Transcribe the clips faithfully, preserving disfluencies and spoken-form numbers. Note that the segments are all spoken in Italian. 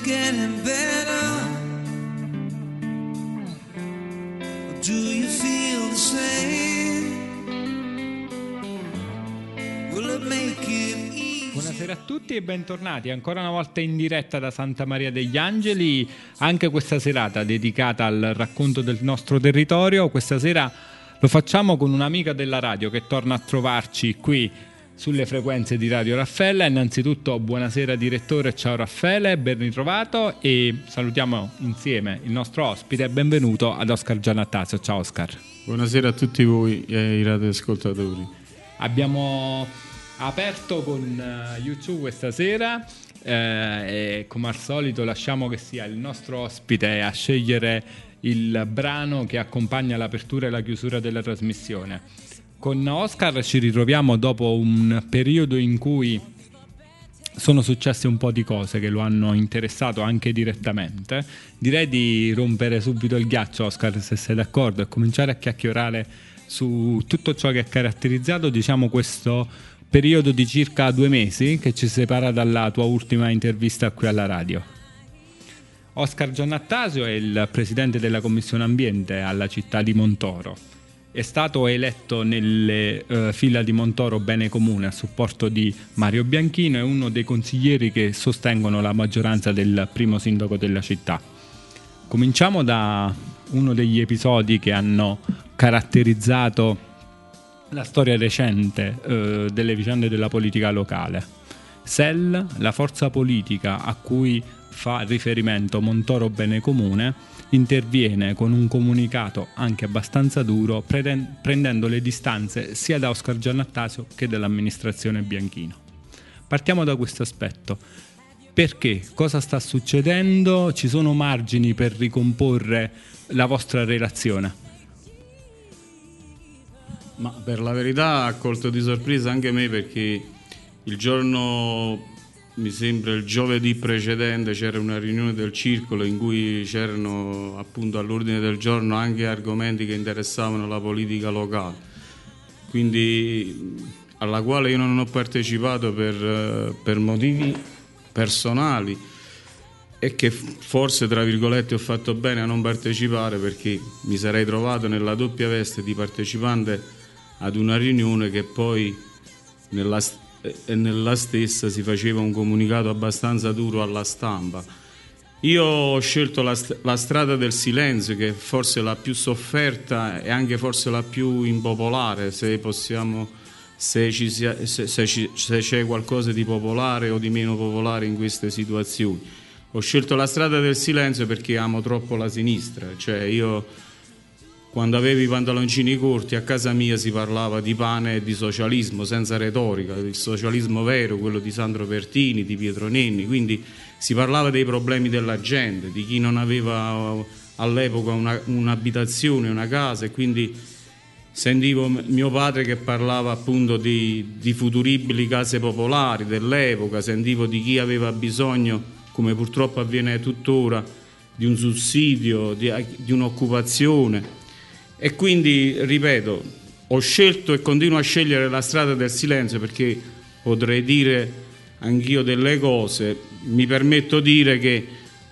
getting better? Or do you feel the same? Will it make it easy? Buonasera a tutti e bentornati ancora una volta in diretta da Santa Maria degli Angeli, anche questa serata dedicata al racconto del nostro territorio. Questa sera lo facciamo con un'amica della radio che torna a trovarci qui sulle frequenze di Radio Raffaella. Innanzitutto buonasera direttore, ciao Raffaele, ben ritrovato, e salutiamo insieme il nostro ospite. Benvenuto ad Oscar Giannattasio. Ciao Oscar. Buonasera a tutti voi e ai radioascoltatori. Abbiamo aperto con YouTube questa sera eh, e come al solito lasciamo che sia il nostro ospite a scegliere il brano che accompagna l'apertura e la chiusura della trasmissione. Con Oscar ci ritroviamo dopo un periodo in cui sono successe un po' di cose che lo hanno interessato anche direttamente. Direi di rompere subito il ghiaccio, Oscar, se sei d'accordo, e cominciare a chiacchierare su tutto ciò che ha caratterizzato, diciamo, questo periodo di circa due mesi che ci separa dalla tua ultima intervista qui alla radio. Oscar Giannattasio è il presidente della Commissione Ambiente alla città di Montoro. È stato eletto nelle uh, fila di Montoro Bene Comune a supporto di Mario Bianchino, è uno dei consiglieri che sostengono la maggioranza del primo sindaco della città. Cominciamo da uno degli episodi che hanno caratterizzato la storia recente uh, delle vicende della politica locale. S E L, la forza politica a cui fa riferimento Montoro Bene Comune, interviene con un comunicato anche abbastanza duro, prendendo le distanze sia da Oscar Giannattasio che dall'amministrazione Bianchino. Partiamo da questo aspetto. Perché? Cosa sta succedendo? Ci sono margini per ricomporre la vostra relazione? Ma per la verità ha colto di sorpresa anche me, perché il giorno, mi sembra il giovedì precedente, c'era una riunione del circolo in cui c'erano appunto all'ordine del giorno anche argomenti che interessavano la politica locale, quindi alla quale io non ho partecipato per, per motivi personali, e che forse tra virgolette ho fatto bene a non partecipare, perché mi sarei trovato nella doppia veste di partecipante ad una riunione che poi nella e nella stessa si faceva un comunicato abbastanza duro alla stampa. Io ho scelto la, la strada del silenzio, che è forse la più sofferta e anche forse la più impopolare, se possiamo, se, ci sia, se, se, ci, se c'è qualcosa di popolare o di meno popolare in queste situazioni. Ho scelto la strada del silenzio perché amo troppo la sinistra, cioè io, quando avevo i pantaloncini corti, a casa mia si parlava di pane e di socialismo senza retorica, il socialismo vero, quello di Sandro Pertini, di Pietro Nenni, quindi si parlava dei problemi della gente, di chi non aveva all'epoca una, un'abitazione, una casa, e quindi sentivo mio padre che parlava appunto di, di futuribili case popolari dell'epoca, sentivo di chi aveva bisogno, come purtroppo avviene tuttora, di un sussidio, di, di un'occupazione. E quindi, ripeto, ho scelto e continuo a scegliere la strada del silenzio, perché potrei dire anch'io delle cose. Mi permetto di dire che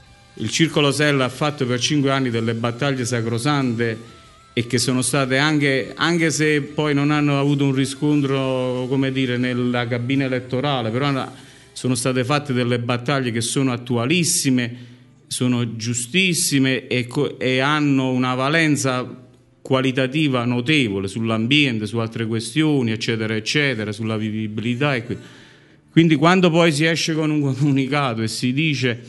il Circolo S E L ha fatto per cinque anni delle battaglie sacrosante, e che sono state anche, anche se poi non hanno avuto un riscontro, come dire, nella cabina elettorale, però sono state fatte delle battaglie che sono attualissime, sono giustissime e, e hanno una valenza qualitativa notevole sull'ambiente, su altre questioni, eccetera, eccetera, sulla vivibilità. E quindi quando poi si esce con un comunicato e si dice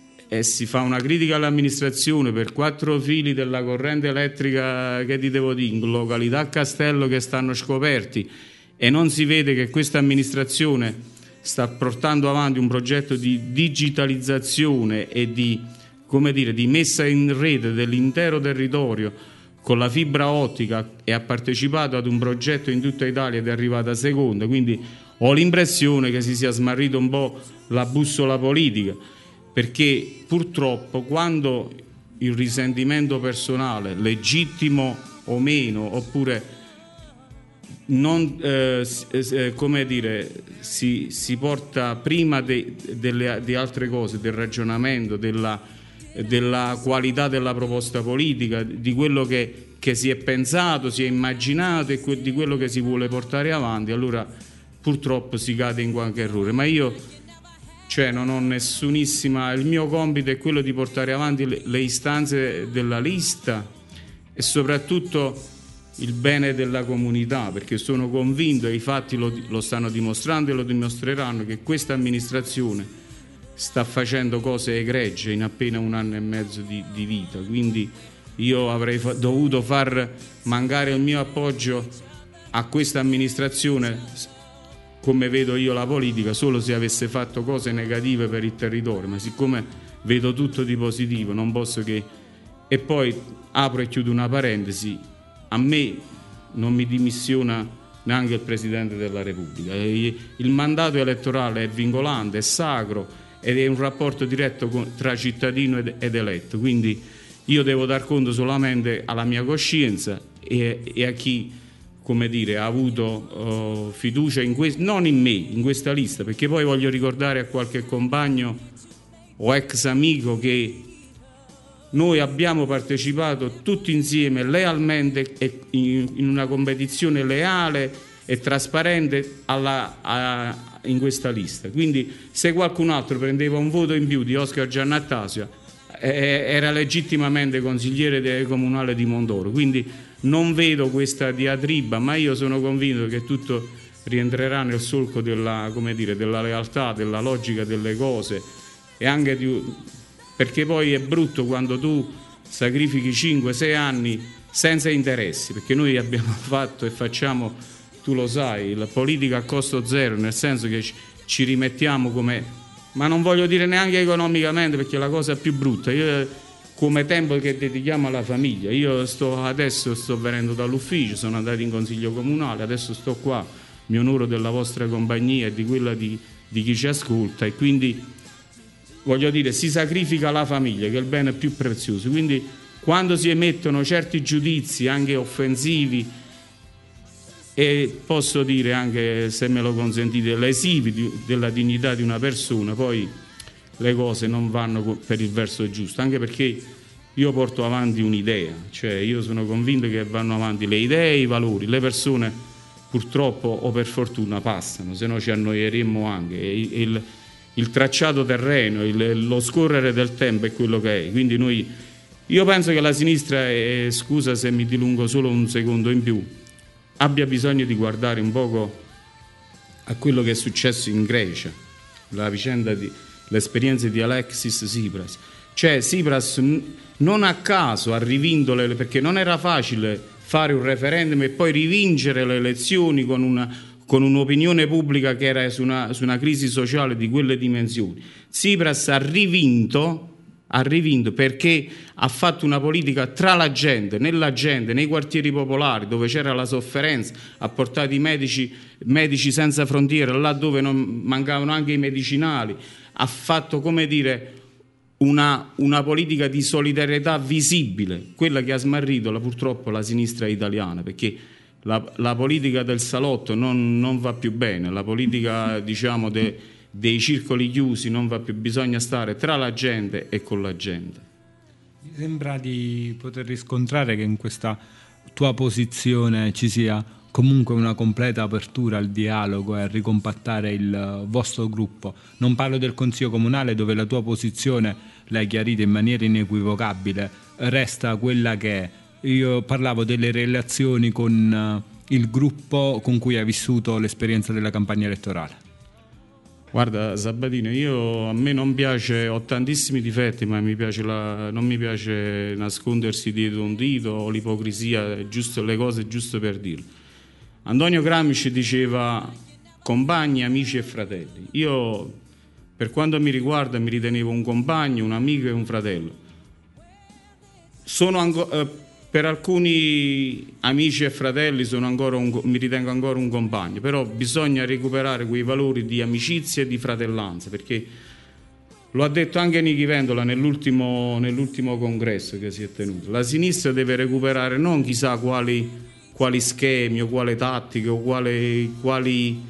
e si fa una critica all'amministrazione per quattro fili della corrente elettrica, che ti devo dire, in località a Castello, che stanno scoperti, e non si vede che questa amministrazione sta portando avanti un progetto di digitalizzazione e di, come dire, di messa in rete dell'intero territorio con la fibra ottica, e ha partecipato ad un progetto in tutta Italia ed è arrivata seconda, quindi ho l'impressione che si sia smarrito un po' la bussola politica, perché purtroppo quando il risentimento personale, legittimo o meno, oppure non, eh, eh, come dire, si, si porta prima de, delle, di altre cose, del ragionamento, della, della qualità della proposta politica, di quello che, che si è pensato, si è immaginato e que, di quello che si vuole portare avanti, allora purtroppo si cade in qualche errore. Ma io, cioè, non ho nessunissima, il mio compito è quello di portare avanti le, le istanze della lista e soprattutto il bene della comunità, perché sono convinto, e i fatti lo, lo stanno dimostrando e lo dimostreranno, che questa amministrazione sta facendo cose egregie in appena un anno e mezzo di, di vita. Quindi io avrei fa- dovuto far mancare il mio appoggio a questa amministrazione, come vedo io la politica, solo se avesse fatto cose negative per il territorio, ma siccome vedo tutto di positivo non posso che... E poi apro e chiudo una parentesi: a me non mi dimissiona neanche il Presidente della Repubblica. Il mandato elettorale è vincolante, è sacro ed è un rapporto diretto tra cittadino ed eletto, quindi io devo dar conto solamente alla mia coscienza e, e a chi, come dire, ha avuto uh, fiducia in questo, non in me, in questa lista, perché poi voglio ricordare a qualche compagno o ex amico che noi abbiamo partecipato tutti insieme lealmente e in una competizione leale e trasparente alla, a, in questa lista. Quindi se qualcun altro prendeva un voto in più di Oscar Giannattasio eh, era legittimamente consigliere comunale di Mondoro. Quindi non vedo questa diatriba, ma io sono convinto che tutto rientrerà nel solco della, come dire, della lealtà, della logica delle cose e anche di... Perché poi è brutto quando tu sacrifichi cinque sei anni senza interessi, perché noi abbiamo fatto e facciamo, tu lo sai, la politica a costo zero, nel senso che ci rimettiamo come, ma non voglio dire neanche economicamente, perché è la cosa più brutta, io come tempo che dedichiamo alla famiglia. Io sto adesso sto venendo dall'ufficio, sono andato in consiglio comunale, adesso sto qua, mi onoro della vostra compagnia e di quella di, di chi ci ascolta, e quindi voglio dire, si sacrifica la famiglia, che è il bene più prezioso. Quindi quando si emettono certi giudizi anche offensivi e posso dire anche, se me lo consentite, lesivi di, della dignità di una persona, poi le cose non vanno per il verso giusto, anche perché io porto avanti un'idea, cioè io sono convinto che vanno avanti le idee e i valori. Le persone purtroppo o per fortuna passano, se no ci annoieremmo anche. E il, il tracciato terreno, il, lo scorrere del tempo è quello che è. Quindi noi, io penso che la sinistra, e scusa se mi dilungo solo un secondo in più, abbia bisogno di guardare un poco a quello che è successo in Grecia, la vicenda di l'esperienza di Alexis Tsipras. Cioè Tsipras non a caso ha rivinto le, perché non era facile fare un referendum e poi rivincere le elezioni con una con un'opinione pubblica che era su una, su una crisi sociale di quelle dimensioni. Tsipras ha rivinto, ha rivinto perché ha fatto una politica tra la gente, nella gente, nei quartieri popolari dove c'era la sofferenza, ha portato i medici, medici senza frontiere, là dove non mancavano anche i medicinali, ha fatto, come dire, una, una politica di solidarietà visibile, quella che ha smarrito la, purtroppo la sinistra italiana, perché La, la politica del salotto non, non va più bene, la politica, diciamo, de, dei circoli chiusi non va più, bisogna stare tra la gente e con la gente. Mi sembra di poter riscontrare che in questa tua posizione ci sia comunque una completa apertura al dialogo e a ricompattare il vostro gruppo. Non parlo del Consiglio Comunale, dove la tua posizione, l'hai chiarita in maniera inequivocabile, resta quella che è. Io parlavo delle relazioni con uh, il gruppo con cui hai vissuto l'esperienza della campagna elettorale. Guarda Sabatino, io, a me non piace, ho tantissimi difetti, ma mi piace la, non mi piace nascondersi dietro un dito o l'ipocrisia, giusto, le cose giusto per dirlo. Antonio Gramsci diceva compagni, amici e fratelli. Io, per quanto mi riguarda, mi ritenevo un compagno, un amico e un fratello. Sono ancora... Eh, Per alcuni amici e fratelli sono ancora un, mi ritengo ancora un compagno, però bisogna recuperare quei valori di amicizia e di fratellanza, perché lo ha detto anche Nichi Vendola nell'ultimo, nell'ultimo congresso che si è tenuto. La sinistra deve recuperare non chissà quali, quali schemi o quale tattiche o quali, quali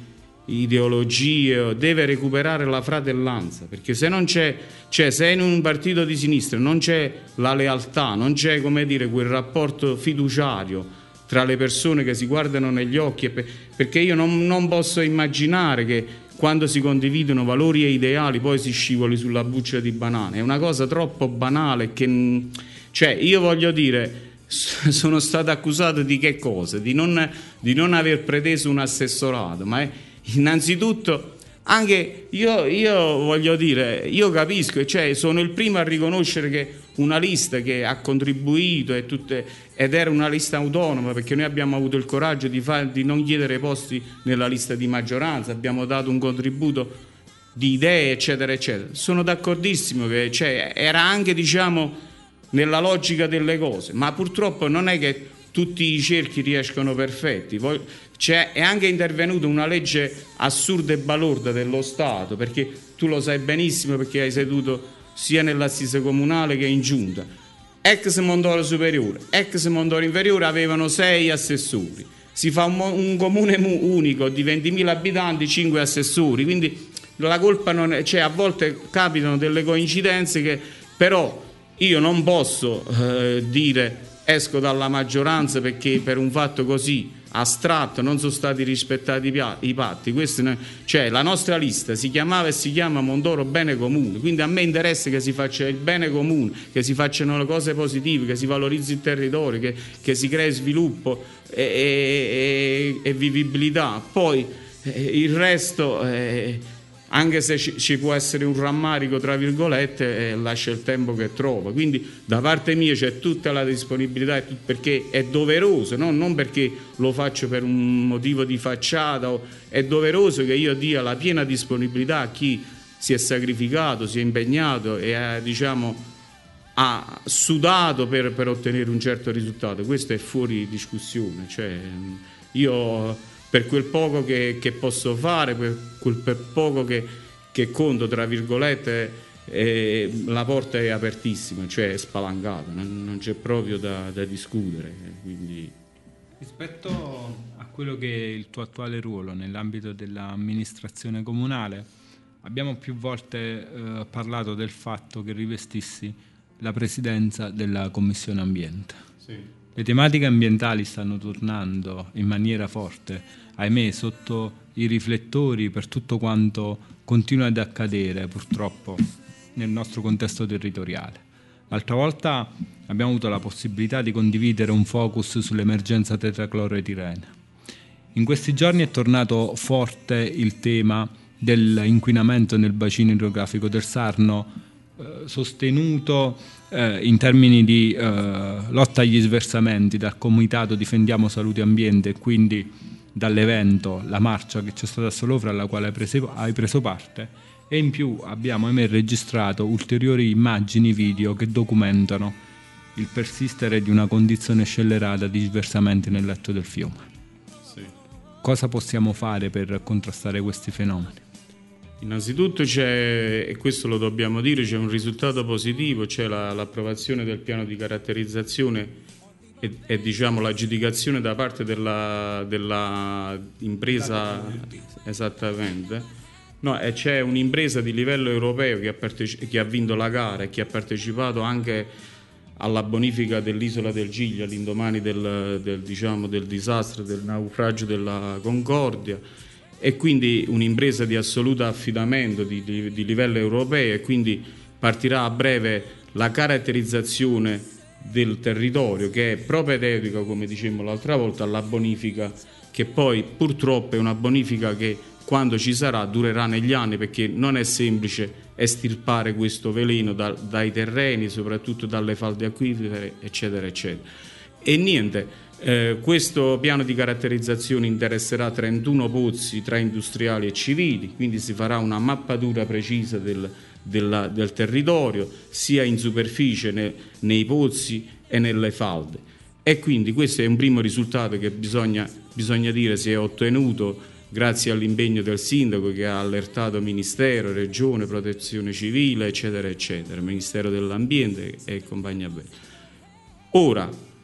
ideologie, deve recuperare la fratellanza, perché se non c'è, cioè se in un partito di sinistra non c'è la lealtà, non c'è, come dire, quel rapporto fiduciario tra le persone che si guardano negli occhi, perché io non, non posso immaginare che quando si condividono valori e ideali poi si scivoli sulla buccia di banane. È una cosa troppo banale che, cioè, io voglio dire, sono stato accusato di che cosa? Di non, di non aver preteso un assessorato, ma è, innanzitutto anche io, io voglio dire, io capisco, cioè sono il primo a riconoscere che una lista che ha contribuito e tutte, ed era una lista autonoma, perché noi abbiamo avuto il coraggio di, far, di non chiedere posti nella lista di maggioranza, abbiamo dato un contributo di idee, eccetera, eccetera. Sono d'accordissimo che, cioè, era anche, diciamo, nella logica delle cose, ma purtroppo non è che tutti i cerchi riescono perfetti. Poi, cioè, è anche intervenuta una legge assurda e balorda dello Stato, perché tu lo sai benissimo, perché hai seduto sia nell'assise comunale che in giunta. Ex Mondoro superiore, ex Mondoro inferiore avevano sei assessori. Si fa un, un comune unico di ventimila abitanti, cinque assessori, quindi la colpa non è, cioè, a volte capitano delle coincidenze che però io non posso eh, dire esco dalla maggioranza perché per un fatto così astratto non sono stati rispettati i patti. Questo, cioè, la nostra lista si chiamava e si chiama Mondoro Bene Comune, quindi a me interessa che si faccia il bene comune, che si facciano le cose positive, che si valorizzi il territorio, che, che si crei sviluppo e, e, e vivibilità. Poi eh, il resto, eh, anche se ci, ci può essere un rammarico tra virgolette, eh, lascia il tempo che trova. Quindi da parte mia c'è tutta la disponibilità, perché è doveroso, no? Non perché lo faccio per un motivo di facciata, è doveroso che io dia la piena disponibilità a chi si è sacrificato, si è impegnato e ha, diciamo, ha sudato per, per ottenere un certo risultato. Questo è fuori discussione, cioè, io per quel poco che, che posso fare, per quel per poco che, che conto, tra virgolette, eh, la porta è apertissima, cioè è spalancata, non, non c'è proprio da, da discutere. Quindi... Rispetto a quello che è il tuo attuale ruolo nell'ambito dell'amministrazione comunale, abbiamo più volte eh, parlato del fatto che rivestissi la presidenza della Commissione Ambiente. Sì. Le tematiche ambientali stanno tornando in maniera forte, ahimè, sotto i riflettori per tutto quanto continua ad accadere purtroppo nel nostro contesto territoriale. L'altra volta abbiamo avuto la possibilità di condividere un focus sull'emergenza tetracloretirene. In questi giorni è tornato forte il tema dell'inquinamento nel bacino idrografico del Sarno, eh, sostenuto eh, in termini di eh, lotta agli sversamenti dal Comitato Difendiamo Salute e Ambiente e quindi dall'evento, la marcia che c'è stata a Solofra alla quale hai preso, hai preso parte, e in più abbiamo ahimè registrato ulteriori immagini video che documentano il persistere di una condizione scellerata di sversamenti nel letto del fiume. Sì. Cosa possiamo fare per contrastare questi fenomeni? Innanzitutto c'è, e questo lo dobbiamo dire, c'è un risultato positivo, c'è la, l'approvazione del piano di caratterizzazione e, e diciamo l'aggiudicazione da parte della, della impresa, esattamente. No, e c'è un'impresa di livello europeo che ha, parteci- che ha vinto la gara e che ha partecipato anche alla bonifica dell'isola del Giglio all'indomani del, del, diciamo, del disastro, del naufragio della Concordia, e quindi un'impresa di assoluto affidamento di, di, di livello europeo, e quindi partirà a breve la caratterizzazione del territorio, che è propedeutica, come dicevamo l'altra volta, alla bonifica, che poi purtroppo è una bonifica che quando ci sarà durerà negli anni, perché non è semplice estirpare questo veleno da, dai terreni, soprattutto dalle falde acquifere, eccetera, eccetera. E niente, eh, questo piano di caratterizzazione interesserà trentuno pozzi tra industriali e civili, quindi si farà una mappatura precisa del, della, del territorio, sia in superficie, ne, nei pozzi e nelle falde. E quindi questo è un primo risultato che bisogna, bisogna dire si è ottenuto grazie all'impegno del sindaco, che ha allertato Ministero, Regione, Protezione Civile, eccetera, eccetera, Ministero dell'Ambiente e compagnia bella. Ora,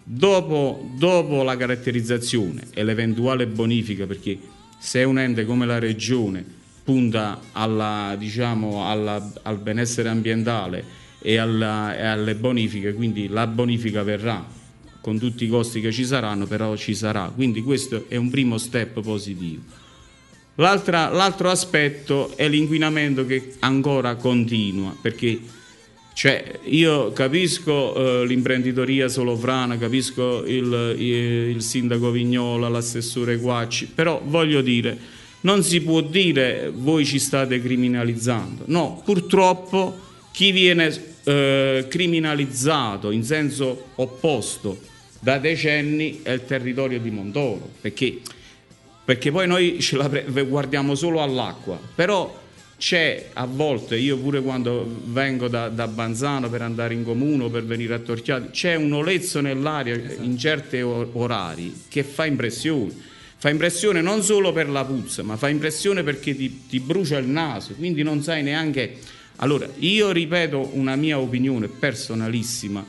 Dopo, dopo la caratterizzazione e l'eventuale bonifica, perché se un ente come la Regione punta alla, diciamo, alla, al benessere ambientale e, alla, e alle bonifiche, quindi la bonifica verrà con tutti i costi che ci saranno, però ci sarà, quindi questo è un primo step positivo. L'altra, l'altro aspetto è l'inquinamento che ancora continua, perché cioè, io capisco eh, l'imprenditoria solofrana, capisco il, il, il sindaco Vignola, l'assessore Guacci, però voglio dire, non si può dire voi ci state criminalizzando. No, purtroppo chi viene eh, criminalizzato in senso opposto da decenni è il territorio di Montoro, perché, perché poi noi ce la guardiamo solo all'acqua, però c'è a volte, io pure quando vengo da, da Banzano per andare in comune o per venire a Torchiati, c'è un olezzo nell'aria in certi orari che fa impressione. Fa impressione non solo per la puzza, ma fa impressione perché ti, ti brucia il naso, quindi non sai neanche... Allora, io ripeto una mia opinione personalissima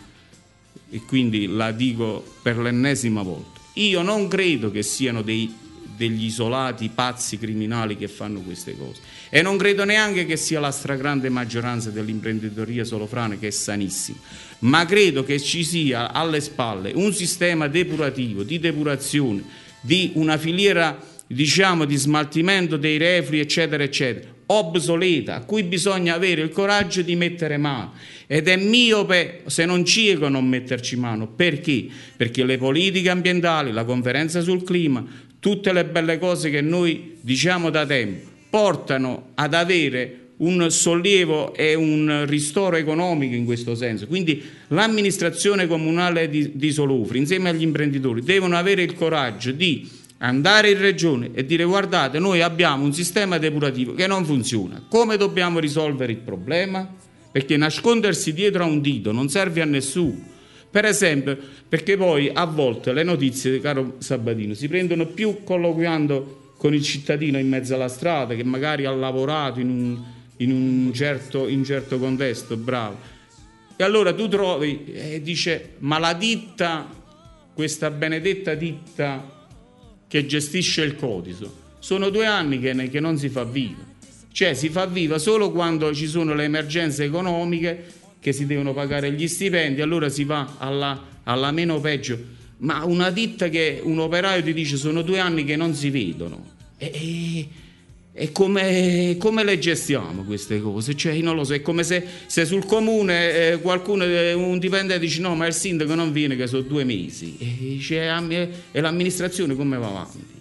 e quindi la dico per l'ennesima volta. Io non credo che siano dei, degli isolati pazzi criminali che fanno queste cose. E non credo neanche che sia la stragrande maggioranza dell'imprenditoria solofrana, che è sanissima, ma credo che ci sia alle spalle un sistema depurativo, di depurazione, di una filiera, diciamo, di smaltimento dei reflui, eccetera, eccetera, obsoleta, a cui bisogna avere il coraggio di mettere mano. Ed è miope, se non cieco, non metterci mano. Perché? Perché le politiche ambientali, la conferenza sul clima, tutte le belle cose che noi diciamo da tempo, portano ad avere un sollievo e un ristoro economico in questo senso. Quindi l'amministrazione comunale di, di Solofra, insieme agli imprenditori, devono avere il coraggio di andare in regione e dire: guardate, noi abbiamo un sistema depurativo che non funziona, come dobbiamo risolvere il problema? Perché nascondersi dietro a un dito non serve a nessuno. Per esempio, perché poi a volte le notizie, caro Sabatino, si prendono più colloquiando con il cittadino in mezzo alla strada, che magari ha lavorato in un, in un certo, in certo contesto, bravo. E allora tu trovi e dice: ma la ditta, questa benedetta ditta che gestisce il Cotiso, sono due anni che, ne, che non si fa viva. Cioè si fa viva solo quando ci sono le emergenze economiche, che si devono pagare gli stipendi, allora si va alla, alla meno peggio. Ma una ditta che un operaio ti dice sono due anni che non si vedono, e, e come, come le gestiamo queste cose? Cioè, non lo so, è come se, se sul comune eh, qualcuno, eh, un dipendente dice no, ma il sindaco non viene che sono due mesi, e, cioè, e l'amministrazione come va avanti?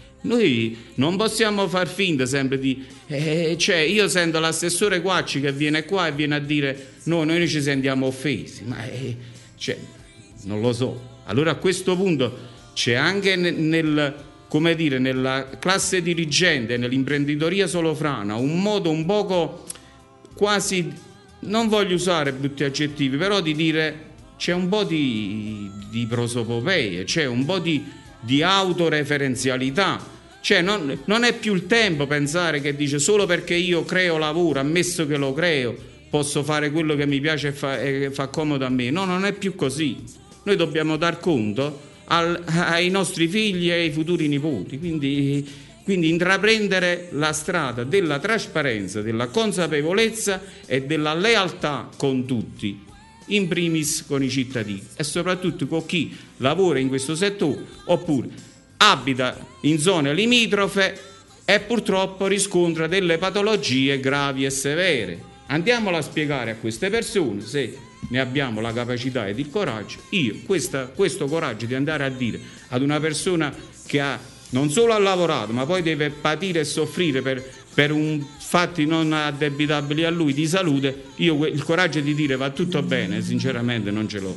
Noi non possiamo far finta sempre di... Eh, cioè, io sento l'assessore Guacci che viene qua e viene a dire no, noi ci sentiamo offesi, ma eh, cioè, non lo so. Allora a questo punto c'è anche nel, nel, come dire, nella classe dirigente, nell'imprenditoria solofrana, un modo un poco quasi, non voglio usare brutti aggettivi, però di dire c'è un po' di, di prosopopeie, c'è un po' di, di autoreferenzialità. Cioè non, non è più il tempo pensare che dice solo perché io creo lavoro, ammesso che lo creo, posso fare quello che mi piace e fa, e fa comodo a me. No, non è più così. Noi dobbiamo dar conto al, ai nostri figli e ai futuri nipoti, quindi, quindi intraprendere la strada della trasparenza, della consapevolezza e della lealtà con tutti, in primis con i cittadini e soprattutto con chi lavora in questo settore oppure abita in zone limitrofe e purtroppo riscontra delle patologie gravi e severe. Andiamola a spiegare a queste persone, se ne abbiamo la capacità ed il coraggio. Io questa, questo coraggio di andare a dire ad una persona che ha, non solo ha lavorato, ma poi deve patire e soffrire per, per un fatti non addebitabili a lui di salute, io il coraggio di dire va tutto bene, sinceramente non ce l'ho.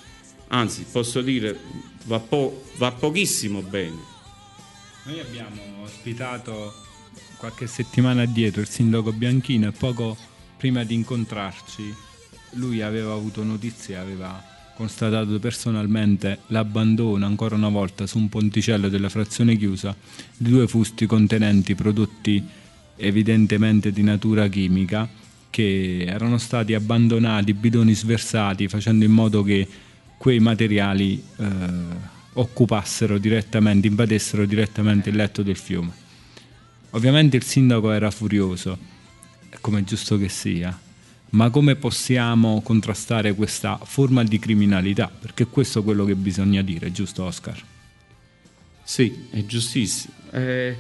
Anzi, posso dire va, po- va pochissimo bene. Noi abbiamo ospitato qualche settimana addietro il sindaco Bianchino e poco prima di incontrarci lui aveva avuto notizie, aveva constatato personalmente l'abbandono ancora una volta su un ponticello della frazione chiusa di due fusti contenenti prodotti evidentemente di natura chimica che erano stati abbandonati, bidoni sversati, facendo in modo che quei materiali eh, occupassero direttamente, invadessero direttamente il letto del fiume. Ovviamente il sindaco era furioso, come è giusto che sia, ma come possiamo contrastare questa forma di criminalità? Perché questo è quello che bisogna dire, giusto Oscar? Sì, è giustissimo. Eh,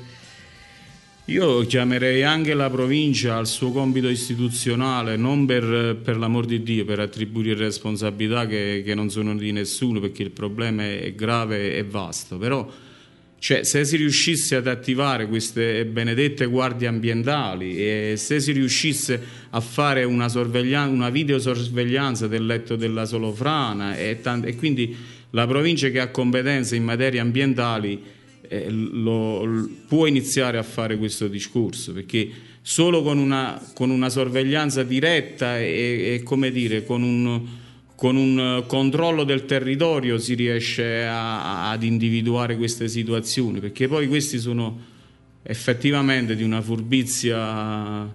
io chiamerei anche la provincia al suo compito istituzionale, non per, per l'amor di Dio, per attribuire responsabilità che, che non sono di nessuno, perché il problema è grave e vasto, però cioè, se si riuscisse ad attivare queste benedette guardie ambientali e se si riuscisse a fare una, sorveglianza, una videosorveglianza del letto della Solofrana e, tant- e quindi la provincia che ha competenze in materie ambientali eh, lo, lo, può iniziare a fare questo discorso, perché solo con una, con una sorveglianza diretta e, e come dire, con un... con un controllo del territorio si riesce a, ad individuare queste situazioni, perché poi questi sono effettivamente di una furbizia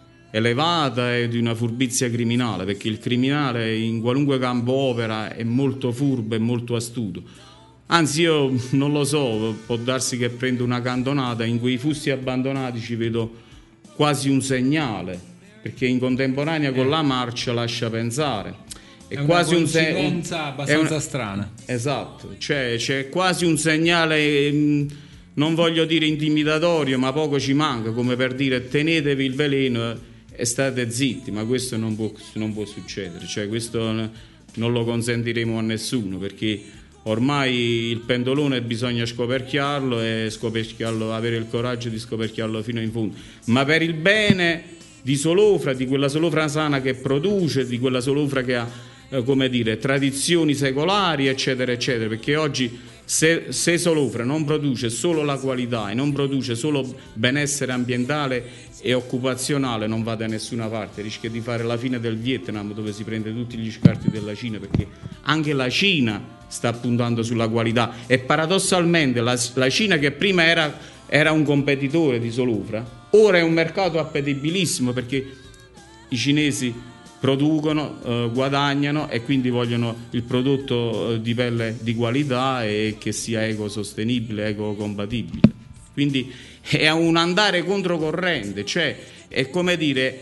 elevata e di una furbizia criminale, perché il criminale in qualunque campo opera è molto furbo e molto astuto. Anzi, io non lo so, può darsi che prendo una cantonata, in quei fusti abbandonati ci vedo quasi un segnale, perché in contemporanea con la marcia lascia pensare. È, è quasi una coincidenza un, abbastanza una, strana. Esatto, cioè, c'è quasi un segnale, mh, non voglio dire intimidatorio, ma poco ci manca, come per dire tenetevi il veleno e state zitti, ma questo non può, non può succedere, cioè questo non lo consentiremo a nessuno, perché ormai il pendolone bisogna scoperchiarlo e scoperchiarlo, avere il coraggio di scoperchiarlo fino in fondo, ma per il bene di Solofra, di quella Solofra sana che produce, di quella Solofra che ha come dire, tradizioni secolari, eccetera, eccetera, perché oggi se, se Solofra non produce solo la qualità e non produce solo benessere ambientale e occupazionale, non va da nessuna parte, rischia di fare la fine del Vietnam, dove si prende tutti gli scarti della Cina, perché anche la Cina sta puntando sulla qualità e paradossalmente la, la Cina, che prima era, era un competitore di Solofra, ora è un mercato appetibilissimo, perché i cinesi producono, eh, guadagnano e quindi vogliono il prodotto eh, di pelle di qualità e che sia ecosostenibile, ecocompatibile. Quindi è un andare controcorrente, cioè è come dire,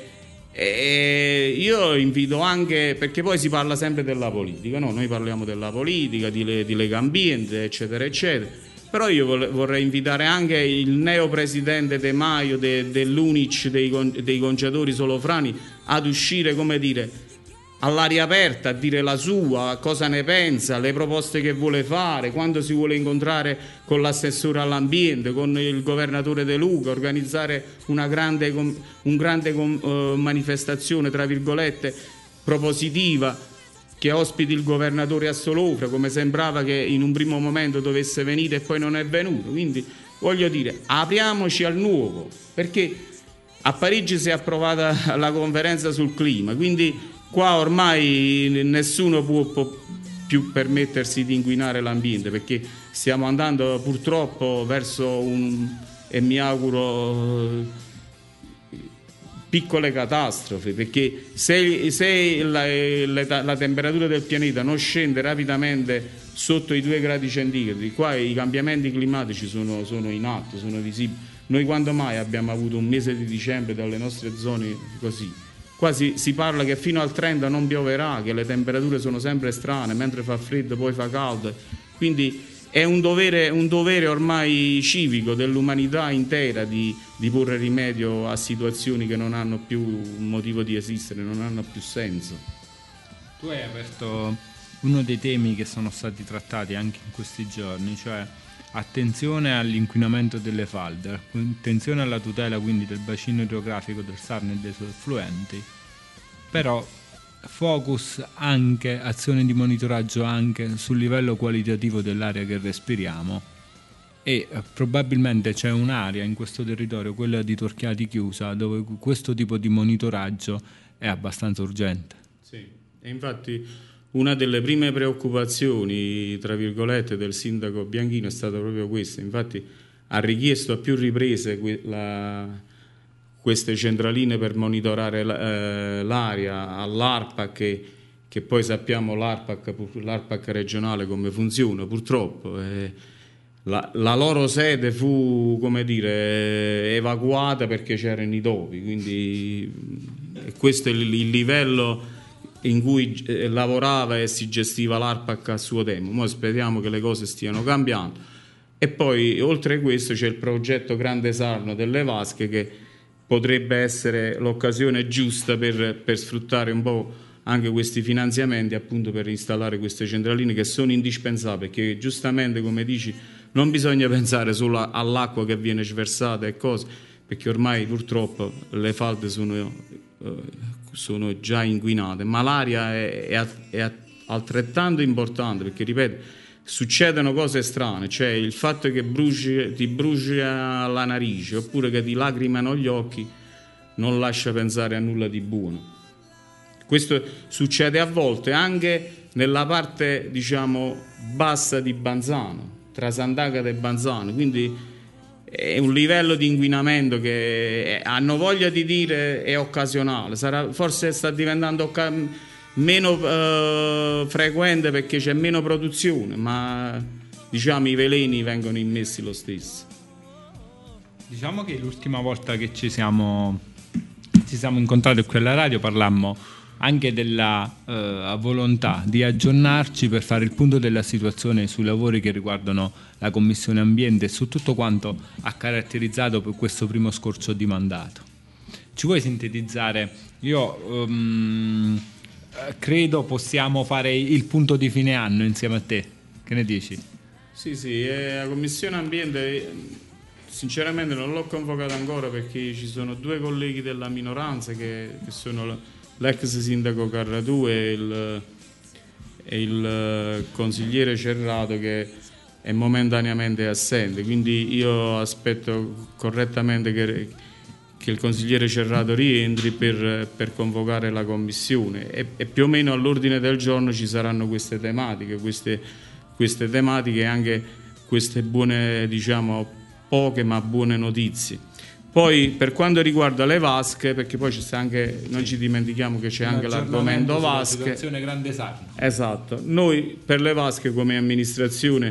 eh, io invito anche, perché poi si parla sempre della politica, no? Noi parliamo della politica, di, di Lega Ambiente, eccetera, eccetera. Però io vorrei invitare anche il neo presidente De Maio de, dell'U N I C, dei, dei conciatori solofrani, ad uscire, come dire, all'aria aperta, a dire la sua, cosa ne pensa, le proposte che vuole fare, quando si vuole incontrare con l'assessore all'ambiente, con il governatore De Luca, organizzare una grande, un grande uh, manifestazione, tra virgolette, propositiva, che ospiti il governatore a Solofra, come sembrava che in un primo momento dovesse venire e poi non è venuto. Quindi voglio dire, apriamoci al nuovo, perché a Parigi si è approvata la conferenza sul clima, quindi qua ormai nessuno può, può più permettersi di inquinare l'ambiente, perché stiamo andando purtroppo verso un, e mi auguro, piccole catastrofi, perché se, se la, la, la temperatura del pianeta non scende rapidamente sotto i due gradi centigradi, qua i cambiamenti climatici sono, sono in atto, sono visibili. Noi quando mai abbiamo avuto un mese di dicembre dalle nostre zone così? Qua si, si parla che fino al trenta non pioverà, che le temperature sono sempre strane, mentre fa freddo poi fa caldo, quindi è un dovere, un dovere ormai civico dell'umanità intera di, di porre rimedio a situazioni che non hanno più motivo di esistere, non hanno più senso. Tu hai aperto uno dei temi che sono stati trattati anche in questi giorni, cioè attenzione all'inquinamento delle falde, attenzione alla tutela quindi del bacino idrografico del Sarno e dei suoi effluenti, però focus anche, azione di monitoraggio anche sul livello qualitativo dell'aria che respiriamo, e eh, probabilmente c'è un'area in questo territorio, quella di Torchiati Chiusa, dove questo tipo di monitoraggio è abbastanza urgente. Sì, e infatti una delle prime preoccupazioni, tra virgolette, del sindaco Bianchino è stata proprio questa. Infatti ha richiesto a più riprese que- la, queste centraline per monitorare eh, l'aria all'ARPA, che, che poi sappiamo l'ARPAC, l'ARPAC regionale come funziona, purtroppo. Eh, la, la loro sede fu, come dire, evacuata perché c'erano i topi, quindi eh, questo è il, il livello in cui eh, lavorava e si gestiva l'ARPAC a suo tempo. Ora speriamo che le cose stiano cambiando. E poi oltre a questo c'è il progetto Grande Sarno delle Vasche, che potrebbe essere l'occasione giusta per, per sfruttare un po' anche questi finanziamenti, appunto per installare queste centraline che sono indispensabili, perché giustamente, come dici, non bisogna pensare solo all'acqua che viene sversata e cose, perché ormai purtroppo le falde sono, eh, sono già inquinate, ma l'aria è, è, è altrettanto importante, perché ripeto, succedono cose strane, cioè il fatto che bruci, ti bruci la narice oppure che ti lacrimano gli occhi non lascia pensare a nulla di buono. Questo succede a volte anche nella parte, diciamo, bassa di Banzano, tra Sant'Agata e Banzano, quindi è un livello di inquinamento che hanno voglia di dire è occasionale, sarà, forse sta diventando occasionale, meno eh, frequente perché c'è meno produzione, ma diciamo i veleni vengono immessi lo stesso. Diciamo che l'ultima volta che ci siamo ci siamo incontrati qui alla radio parlammo anche della eh, volontà di aggiornarci per fare il punto della situazione sui lavori che riguardano la Commissione Ambiente e su tutto quanto ha caratterizzato per questo primo scorcio di mandato. Ci vuoi sintetizzare? Io um, credo possiamo fare il punto di fine anno insieme a te, che ne dici? Sì, sì, eh, la Commissione Ambiente sinceramente non l'ho convocata ancora perché ci sono due colleghi della minoranza che, che sono l'ex sindaco Carratù e il, e il consigliere Cerrato, che è momentaneamente assente, quindi io aspetto correttamente che, che il consigliere Cerrato rientri per, per convocare la commissione e, e più o meno all'ordine del giorno ci saranno queste tematiche, queste, queste tematiche e anche queste buone, diciamo, poche ma buone notizie. Poi per quanto riguarda le vasche, perché poi ci sta anche, non ci dimentichiamo che c'è anche l'argomento vasche. Grande Sarno. Esatto, noi per le vasche come amministrazione,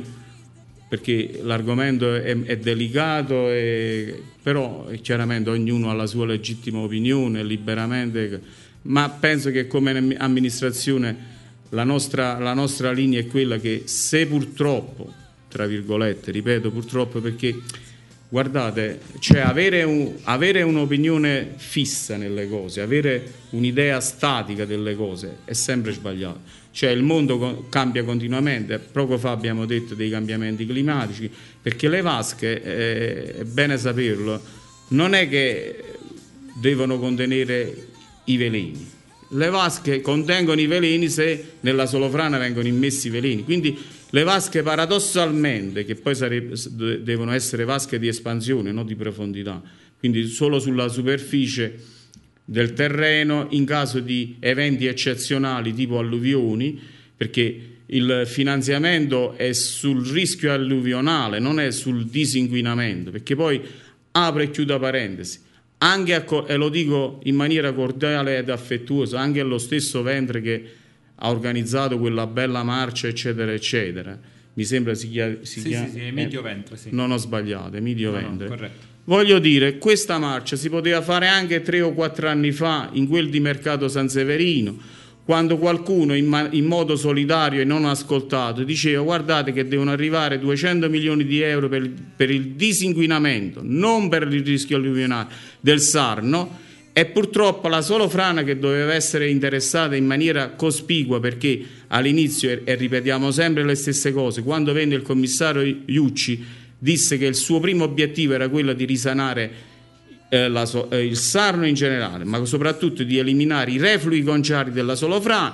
perché l'argomento è, è delicato, e, però chiaramente ognuno ha la sua legittima opinione, liberamente, ma penso che come amministrazione la nostra, la nostra linea è quella che se purtroppo, tra virgolette, ripeto purtroppo perché guardate, cioè avere, un, avere un'opinione fissa nelle cose, avere un'idea statica delle cose è sempre sbagliato. Cioè il mondo cambia continuamente, poco fa abbiamo detto dei cambiamenti climatici, perché le vasche, eh, è bene saperlo, non è che devono contenere i veleni. Le vasche contengono i veleni se nella solofrana vengono immessi i veleni, quindi le vasche paradossalmente, che poi sarebbe, devono essere vasche di espansione, non di profondità, quindi solo sulla superficie del terreno in caso di eventi eccezionali tipo alluvioni, perché il finanziamento è sul rischio alluvionale, non è sul disinquinamento, perché poi apro e chiudo parentesi, anche a, e lo dico in maniera cordiale ed affettuosa, anche allo stesso Ventre che ha organizzato quella bella marcia eccetera eccetera, mi sembra si chiama, si sì, chiama sì, sì, Emidio Ventre, sì. Non ho sbagliato, Emidio no, Ventre. No, corretto. Voglio dire, questa marcia si poteva fare anche tre o quattro anni fa in quel di Mercato San Severino, quando qualcuno in, ma- in modo solidario e non ascoltato diceva guardate che devono arrivare duecento milioni di euro per, per il disinquinamento, non per il rischio alluvionale del Sarno. E purtroppo la solofrana, che doveva essere interessata in maniera cospicua, perché all'inizio, e ripetiamo sempre le stesse cose, quando venne il commissario Iucci disse che il suo primo obiettivo era quello di risanare eh, la so- eh, il Sarno in generale, ma soprattutto di eliminare i reflui conciari della solofrana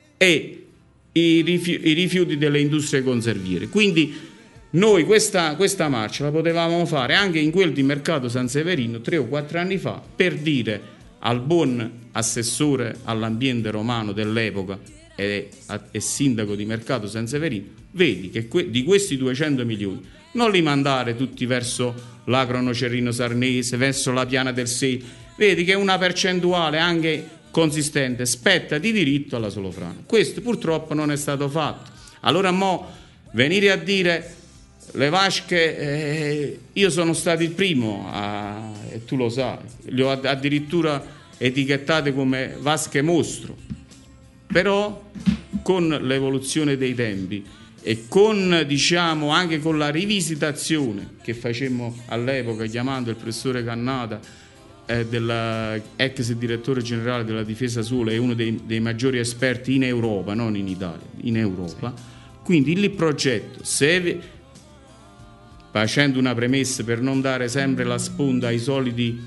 e i, rifi- i rifiuti delle industrie conserviere. Quindi noi questa, questa marcia la potevamo fare anche in quel di Mercato San Severino tre o quattro anni fa, per dire al buon assessore all'ambiente romano dell'epoca e, e sindaco di Mercato San Severino, vedi che que, di questi duecento milioni non li mandare tutti verso l'Acrono Cerrino Sarnese, verso la Piana del Sei, vedi che una percentuale anche consistente spetta di diritto alla Solofrana. Questo purtroppo non è stato fatto. Allora mo venire a dire le vasche, eh, io sono stato il primo a, e tu lo sai, le ho addirittura etichettate come vasche mostro, però con l'evoluzione dei tempi e con, diciamo, anche con la rivisitazione che facemmo all'epoca chiamando il professore Cannata, eh, della, ex direttore generale della Difesa Suola, è uno dei, dei maggiori esperti in Europa, non in Italia, in Europa. Sì. Quindi il progetto, se facendo una premessa per non dare sempre la sponda ai soliti,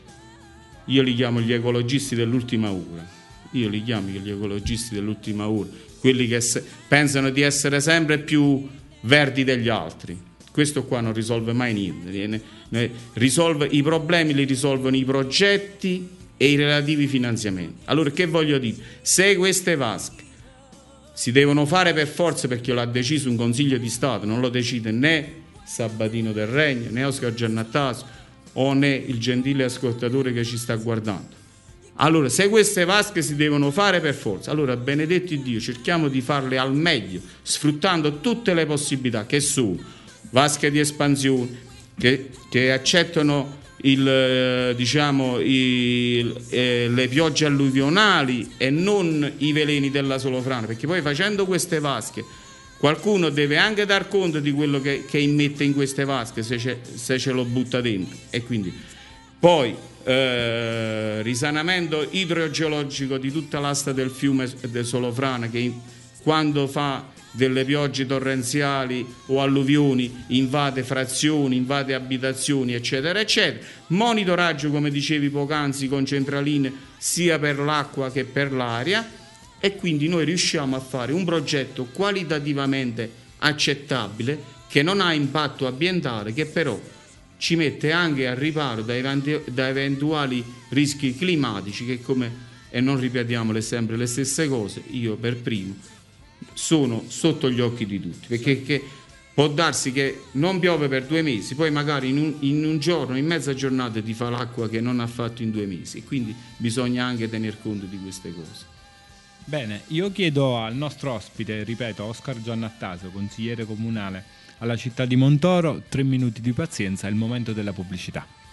io li chiamo gli ecologisti dell'ultima ora, io li chiamo gli ecologisti dell'ultima ora, quelli che se, pensano di essere sempre più verdi degli altri. Questo qua non risolve mai niente, ne, ne, risolve, i problemi li risolvono i progetti e i relativi finanziamenti. Allora che voglio dire? Se queste vasche si devono fare per forza perché l'ha deciso un Consiglio di Stato, non lo decide né Sabatino del Regno, né Oscar Giannattasio o né il gentile ascoltatore che ci sta guardando. Allora, se queste vasche si devono fare per forza, allora benedetto Dio, cerchiamo di farle al meglio, sfruttando tutte le possibilità che sono vasche di espansione, che, che accettano il, diciamo, il, eh, le piogge alluvionali e non i veleni della Solofrana, perché poi facendo queste vasche qualcuno deve anche dar conto di quello che, che immette in queste vasche se ce, se ce lo butta dentro. E quindi poi eh, risanamento idrogeologico di tutta l'asta del fiume del Solofrana, che in, quando fa delle piogge torrenziali o alluvioni invade frazioni, invade abitazioni, eccetera eccetera. Monitoraggio, come dicevi poc'anzi, con centraline sia per l'acqua che per l'aria. E quindi noi riusciamo a fare un progetto qualitativamente accettabile, che non ha impatto ambientale, che però ci mette anche al riparo da, event- da eventuali rischi climatici che, come, e non ripetiamole sempre le stesse cose, io per primo, sono sotto gli occhi di tutti, perché che può darsi che non piove per due mesi, poi magari in un, in un giorno, in mezza giornata ti fa l'acqua che non ha fatto in due mesi, quindi bisogna anche tener conto di queste cose. Bene, io chiedo al nostro ospite, ripeto, Oscar Giannattasio, consigliere comunale alla città di Montoro, tre minuti di pazienza, è il momento della pubblicità.